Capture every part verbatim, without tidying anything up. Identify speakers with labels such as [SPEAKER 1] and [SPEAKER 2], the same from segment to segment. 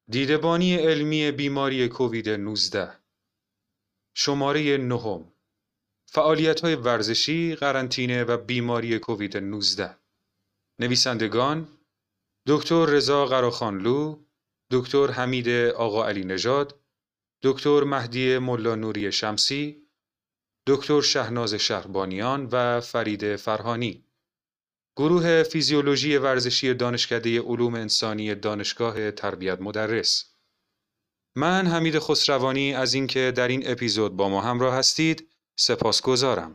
[SPEAKER 1] دیدبانی علمی بیماری کووید نوزده شماره نهم فعالیت‌های ورزشی، قرنطینه و بیماری کووید نوزده نویسندگان دکتر رضا قراخانلو، دکتر حمید آقا علی نژاد، دکتر مهدی ملا نوری شمسی، دکتر شهناز شهربانیان و فرید فرهانی. گروه فیزیولوژی ورزشی دانشکده علوم انسانی دانشگاه تربیت مدرس. من حمید خسروانی از اینکه در این اپیزود با ما همراه هستید سپاسگزارم.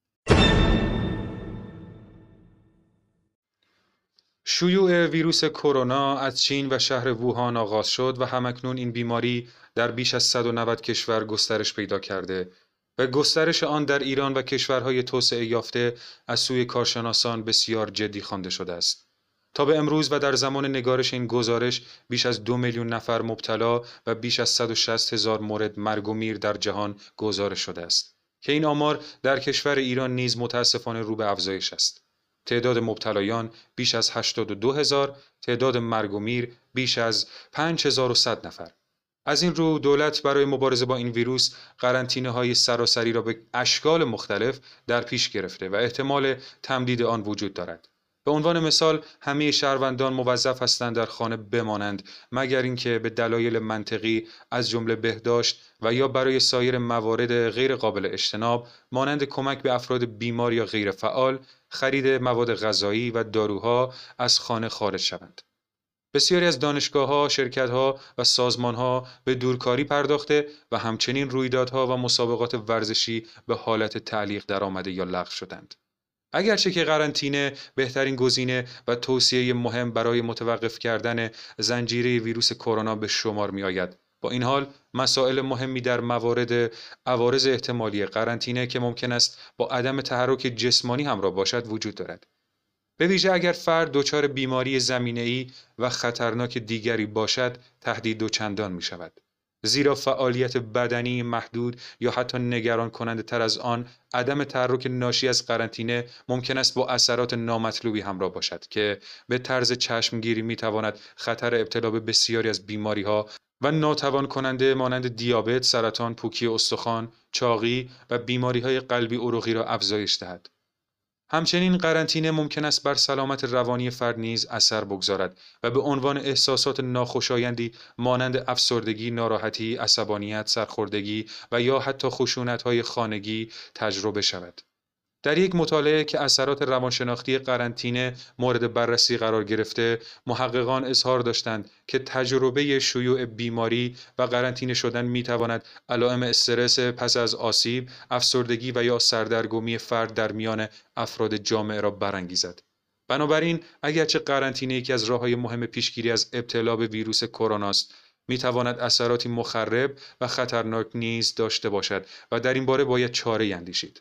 [SPEAKER 1] شیوع ویروس کرونا از چین و شهر ووهان آغاز شد و همکنون این بیماری در بیش از صد و نود کشور گسترش پیدا کرده و گسترش آن در ایران و کشورهای توسعه یافته از سوی کارشناسان بسیار جدی خوانده شده است. تا به امروز و در زمان نگارش این گزارش بیش از دو میلیون نفر مبتلا و بیش از صد و شصت هزار مورد مرگ و میر در جهان گزارش شده است که این آمار در کشور ایران نیز متاسفانه رو به افزایش است. تعداد مبتلایان بیش از هشتاد و دو هزار، تعداد مرگ و میر بیش از پنج هزار و صد نفر. از این رو دولت برای مبارزه با این ویروس قرنطینه‌های سراسری را به اشکال مختلف در پیش گرفته و احتمال تمدید آن وجود دارد. به عنوان مثال همه شهروندان موظف هستند در خانه بمانند مگر اینکه به دلایل منطقی از جمله بهداشت و یا برای سایر موارد غیر قابل اجتناب مانند کمک به افراد بیمار یا غیر فعال، خرید مواد غذایی و داروها از خانه خارج شوند. بسیاری از دانشگاه‌ها، شرکت‌ها و سازمان‌ها به دورکاری پرداخته و همچنین رویدادها و مسابقات ورزشی به حالت تعلیق درآمده یا لغو شدند. اگرچه که قرنطینه بهترین گزینه و توصیه مهم برای متوقف کردن زنجیره ویروس کرونا به شمار می آید، با این حال مسائل مهمی در موارد عوارض احتمالی قرنطینه که ممکن است با عدم تحرک جسمانی همراه باشد وجود دارد. به ویژه اگر فرد دچار بیماری زمینه‌ای و خطرناک دیگری باشد، تهدید دوچندان می شود. زیرا فعالیت بدنی محدود یا حتی نگران کننده تر از آن، عدم تحرک ناشی از قرنطینه ممکن است با اثرات نامطلوبی همراه باشد که به طرز چشمگیری می تواند خطر ابتلا به بسیاری از بیماری ها و ناتوان کننده مانند دیابت، سرطان، پوکی استخوان، چاقی و بیماری های قلبی عروقی را افزایش دهد. همچنین قرنطینه ممکن است بر سلامت روانی فرد نیز اثر بگذارد و به عنوان احساسات ناخوشایندی مانند افسردگی، ناراحتی، عصبانیت، سرخوردگی و یا حتی خشونت‌های خانگی تجربه شود. در یک مطالعه که اثرات روانشناختی قرنطینه مورد بررسی قرار گرفته، محققان اظهار داشتند که تجربه شیوع بیماری و قرنطینه شدن می‌تواند علائم استرس پس از آسیب، افسردگی و یا سردرگمی فرد در میان افراد جامعه را برانگیزد. بنابراین اگرچه قرنطینه یکی از راه‌های مهم پیشگیری از ابتلا به ویروس کرونا است، می‌تواند اثراتی مخرب و خطرناک نیز داشته باشد و در این باره باید چاره‌ای اندیشید.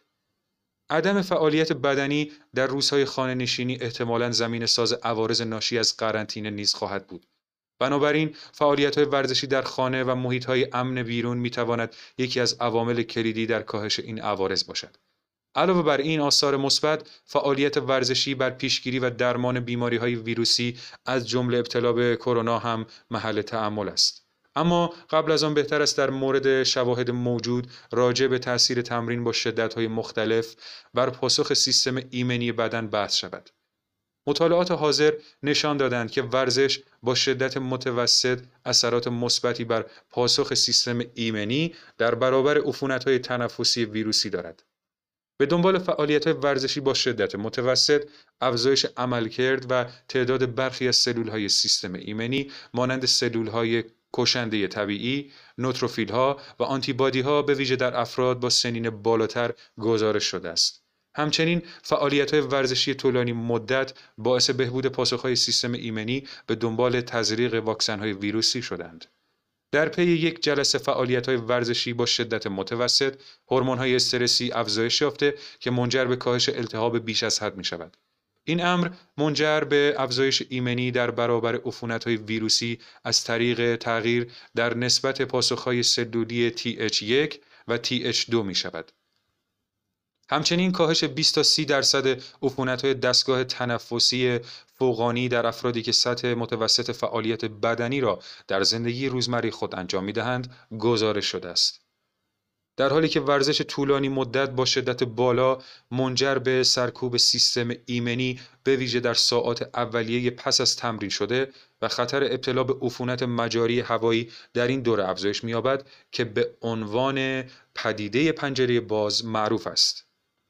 [SPEAKER 1] عدم فعالیت بدنی در روزهای خانه‌نشینی احتمالاً زمینه‌ساز عوارض ناشی از قرنطینه نیز خواهد بود. بنابراین فعالیت‌های ورزشی در خانه و محیط‌های امن بیرون می‌تواند یکی از عوامل کلیدی در کاهش این عوارض باشد. علاوه بر این آثار مثبت، فعالیت ورزشی بر پیشگیری و درمان بیماری‌های ویروسی از جمله ابتلا به کرونا هم محل تأمل است. اما قبل از آن بهتر است در مورد شواهد موجود راجع به تأثیر تمرین با شدت‌های مختلف بر پاسخ سیستم ایمنی بدن بحث شود. مطالعات حاضر نشان دادند که ورزش با شدت متوسط اثرات مثبتی بر پاسخ سیستم ایمنی در برابر عفونت‌های تنفسی ویروسی دارد. به دنبال فعالیت‌های ورزشی با شدت متوسط، افزایش عملکرد و تعداد برخی از سلول‌های سیستم ایمنی مانند سلول‌های کشنده طبیعی، نوتروفیل‌ها و آنتیبادی‌ها به ویژه در افراد با سنین بالاتر گزارش شده است. همچنین فعالیت‌های ورزشی طولانی مدت باعث بهبود پاسخ‌های سیستم ایمنی به دنبال تزریق واکسن‌های ویروسی شدند. در پی یک جلسه فعالیت‌های ورزشی با شدت متوسط، هورمون‌های استرسی افزایش یافته که منجر به کاهش التهاب بیش از حد می‌شود. این امر منجر به افزایش ایمنی در برابر عفونت‌های ویروسی از طریق تغییر در نسبت پاسخ‌های سلولی تی اچ یک و تی اچ دو می‌شود. همچنین کاهش بیست تا سی درصد عفونت‌های دستگاه تنفسی فوقانی در افرادی که سطح متوسط فعالیت بدنی را در زندگی روزمره خود انجام می‌دهند گزارش شده است. در حالی که ورزش طولانی مدت با شدت بالا منجر به سرکوب سیستم ایمنی به ویژه در ساعات اولیه پس از تمرین شده و خطر ابتلا به عفونت مجاری هوایی در این دوره افزایش می‌یابد که به عنوان پدیده پنجره باز معروف است.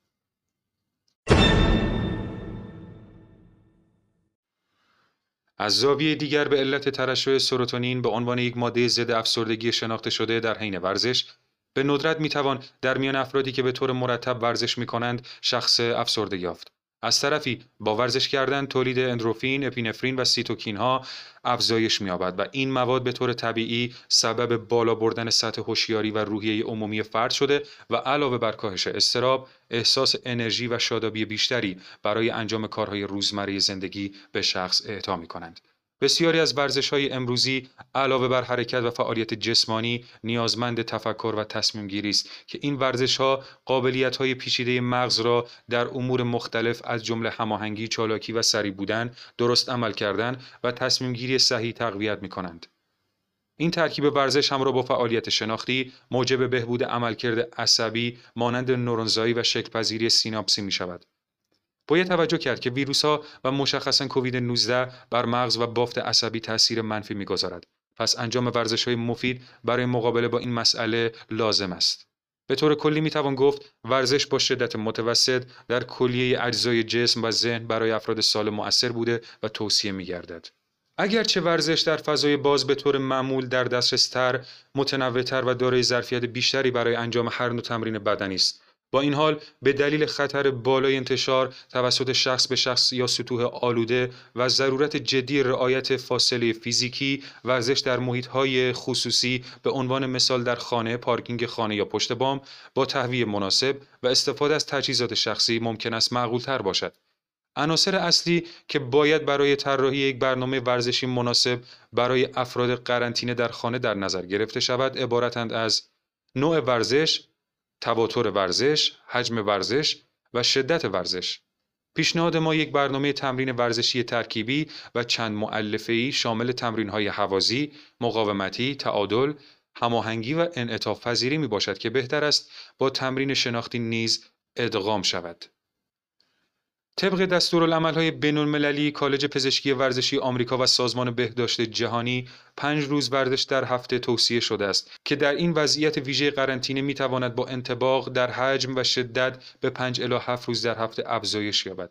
[SPEAKER 1] از زاویه دیگر به علت ترشح سروتونین به عنوان یک ماده ضد افسردگی شناخته شده در حین ورزش به ندرت میتوان در میان افرادی که به طور مرتب ورزش میکنند شخص افسرده یافت. از طرفی با ورزش کردن تولید اندروفین، اپینفرین و سیتوکین ها افزایش می‌یابد و این مواد به طور طبیعی سبب بالا بردن سطح هوشیاری و روحیه عمومی فرد شده و علاوه بر کاهش اضطراب، احساس انرژی و شادابی بیشتری برای انجام کارهای روزمره زندگی به شخص اعطا می‌کنند. بسیاری از ورزش‌های امروزی علاوه بر حرکت و فعالیت جسمانی نیازمند تفکر و تصمیم گیری است که این ورزش‌ها قابلیت‌های پیچیده مغز را در امور مختلف از جمله هماهنگی، چالاکی و سریع بودن، درست عمل کردن و تصمیم گیری صحیح تقویت می‌کنند. این ترکیب ورزش همراه با فعالیت شناختی موجب بهبود عملکرد عصبی مانند نورونزایی و شکل‌پذیری سیناپسی می‌شود. باید توجه کرد که ویروس‌ها و مشخصاً کووید نوزده بر مغز و بافت عصبی تأثیر منفی می‌گذارد. پس انجام ورزش‌های مفید برای مقابله با این مسئله لازم است. به طور کلی می‌توان گفت ورزش با شدت متوسط در کلیه اجزای جسم و ذهن برای افراد سالم مؤثر بوده و توصیه می‌گردد. اگرچه ورزش در فضای باز به طور معمول در دسترس‌تر، متنوع‌تر و دارای ظرفیت بیشتری برای انجام هر نوع تمرین بدنی است، با این حال به دلیل خطر بالای انتشار توسط شخص به شخص یا سطوح آلوده و ضرورت جدی رعایت فاصله فیزیکی، ورزش در محیط‌های خصوصی به عنوان مثال در خانه، پارکینگ خانه یا پشت بام با تهویه مناسب و استفاده از تجهیزات شخصی ممکن است معقول‌تر باشد. عناصر اصلی که باید برای طراحی یک برنامه ورزشی مناسب برای افراد قرنطینه در خانه در نظر گرفته شود عبارتند از نوع ورزش، تواتر ورزش، حجم ورزش و شدت ورزش. پیشنهاد ما یک برنامه تمرین ورزشی ترکیبی و چند مؤلفه‌ای شامل تمرین‌های هوازی، مقاومتی، تعادل، هماهنگی و انعطاف پذیری می باشد که بهتر است با تمرین شناختی نیز ادغام شود. طبق دستورالعمل‌های بین‌المللی کالج پزشکی ورزشی آمریکا و سازمان بهداشت جهانی پنج روز ورزش در هفته توصیه شده است که در این وضعیت ویژه قرنطینه می‌تواند با انطباق در حجم و شدت به پنج الی هفت روز در هفته افزایش یابد.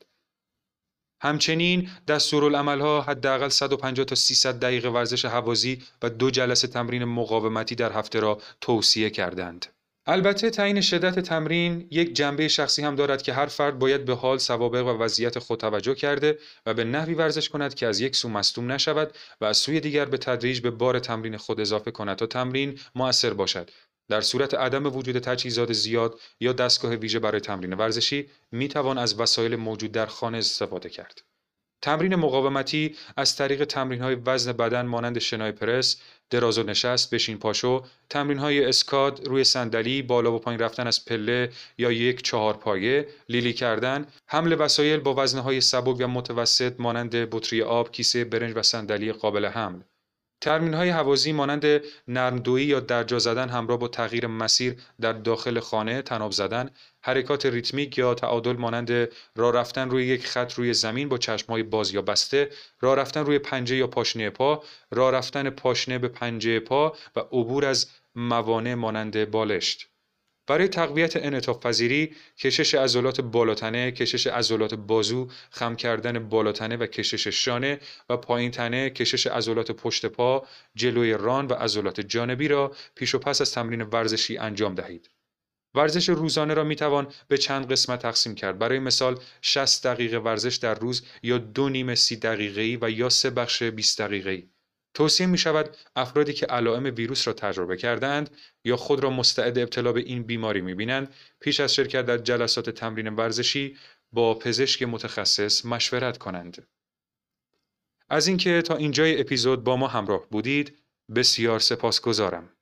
[SPEAKER 1] همچنین دستورالعمل‌ها حداقل صد و پنجاه تا سیصد دقیقه ورزش هوازی و دو جلسه تمرین مقاومتی در هفته را توصیه کردند. البته تعیین شدت تمرین یک جنبه شخصی هم دارد که هر فرد باید به حال، سوابق و وضعیت خود توجه کرده و به نحوی ورزش کند که از یک سو مصدوم نشود و از سوی دیگر به تدریج به بار تمرین خود اضافه کند تا تمرین مؤثر باشد. در صورت عدم وجود تجهیزات زیاد یا دستگاه ویژه برای تمرین ورزشی، می توان از وسایل موجود در خانه استفاده کرد. تمرین مقاومتی از طریق تمرین‌های وزن بدن مانند شنای پرس، دراز و نشست، بشین پاشو، تمرین‌های اسکات روی صندلی، بالا و پایین رفتن از پله یا یک چهارپایه، لیلی کردن، حمل وسایل با وزن‌های سبک و متوسط مانند بطری آب، کیسه برنج و صندلی قابل حمل. تمرین‌های هوازی مانند نرم‌دویی یا درجا زدن همراه با تغییر مسیر در داخل خانه، طناب زدن، حرکات ریتمیک یا تعادل مانند راه رفتن روی یک خط روی زمین با چشم‌های باز یا بسته، راه رفتن روی پنجه یا پاشنه پا، راه رفتن پاشنه به پنجه پا و عبور از موانع مانند بالشت. برای تقویت انعطاف پذیری، کشش عضلات بالاتنه، کشش عضلات بازو، خم کردن بالاتنه و کشش شانه و پایین تنه، کشش عضلات پشت پا، جلوی ران و عضلات جانبی را پیش و پس از تمرین ورزشی انجام دهید. ورزش روزانه را می توان به چند قسمت تقسیم کرد. برای مثال شصت دقیقه ورزش در روز یا دو نیمه سی دقیقه‌ای و یا سه بخش بیست دقیقه‌ای. توصیه می شود افرادی که علائم ویروس را تجربه کردند یا خود را مستعد ابتلا به این بیماری می بینند پیش از شرکت در جلسات تمرین ورزشی با پزشک متخصص مشورت کنند. از اینکه تا اینجای اپیزود با ما همراه بودید بسیار سپاسگزارم.